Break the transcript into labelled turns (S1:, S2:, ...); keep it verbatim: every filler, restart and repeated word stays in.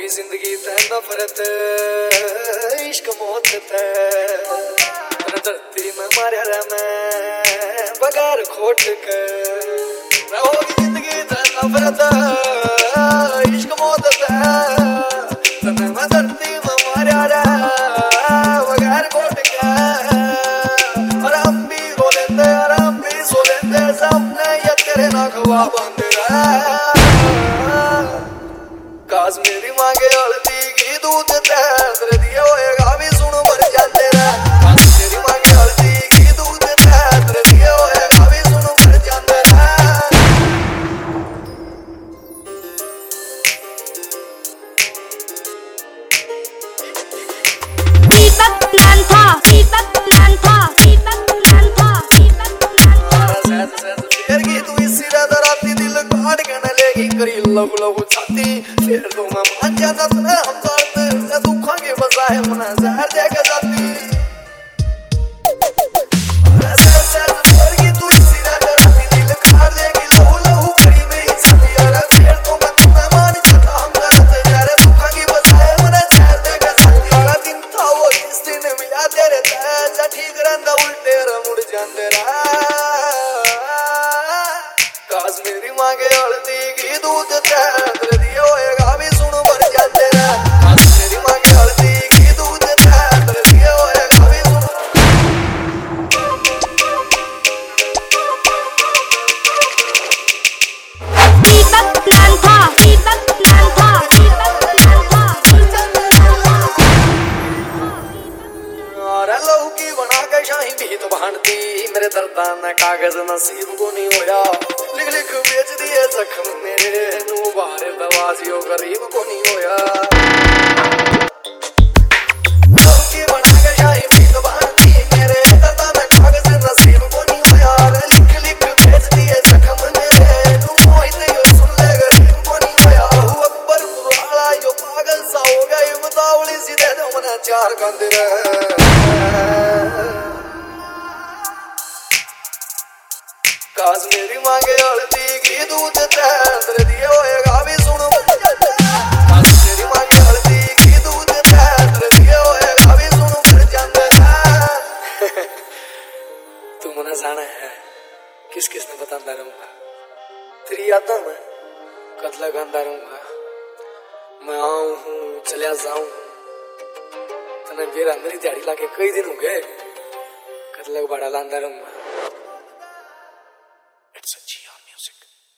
S1: जिंदगी ते नफरत इश्क मौत ते धरती में मारे रे मैं बगैर खोट के होगी जिंदगी ते नफरत इश्क मौत ते मैं धरती में मारे रे बगैर खोट के और हम भी रो लेते और हम भी सो लेते सामने ये तेरे ना खवा बंद रहा काश मेरी मांगे हल्दी की दूध तेरे दिए होएगा भी सुनो मर जाते रहे काश मेरी मांगे हल्दी की दूध तेरे दिए होएगा भी सुनो मर जाते रहे
S2: दीपक नांथा दीपक नांथा दीपक नांथा दीपक नांथा
S1: सहज सहज फेर की तू इसी रात राती दिल काट के न लेगी करी लहू लहू छाती फिर तो मैं मान जाता तेरे हम दर्द से दुखों के बजाय मना जहर देके जाती सहज सहज फेर की तू इसी रात राती दिल काट लेगी लहू लहू करी मेरी छाती अरे फिर तो मैं तुम्हें मान जाता हम दर्द जहर दुखों की बजाय मना जहर देके जाती बड़ा दिन था वो इस दिन मिला तेरे तेजा ठीक रहंदा उल्टे मुड़ जाते रहा काश मेरी मांगे हल्दी की दूध तेरे दिए होएगा भी सुनो मर जाते रहे काश मेरी मांगे हल्दी की दूध तेरे दिए होएगा भी सुनो
S2: दीपक नांथा दीपक नांथा दीपक नांथा
S1: और लहू की बना के शाही भी तो भांडती मेरे दर्दा न कागज नसीब को नहीं होया लिख लिख बेच दिए जख्म मेरे नू बारे दवाजियो गरीब को नहीं होया लहू की बना के शाही भी तो भांडती मेरे दर्दा न कागज नसीब को नहीं होया लिख लिख बेच दिए जख्म मेरे नू मोहित यो सुन ले गरीब को नहीं होया हूँ अकबर पुराला यो पागल सा हो गई बतावली सी दे दो मना चार कंदर काश मेरी मांगे हल्दी की दूध तेरे दिए होएगा भी सुनो काश मेरी मांगे हल्दी की दूध तेरे दिए होएगा भी सुनो मर जाते तू मना जाना है किस किस ने बताता रहूंगा तेरी यादों में कद लगाता रहूंगा मैं आऊं हूँ चलिया जाऊं तने मेरा मेरी दिहाड़ी लाके कई दिन हो गए कद लग बड़ा लांदा रहूंगा It's a G R music.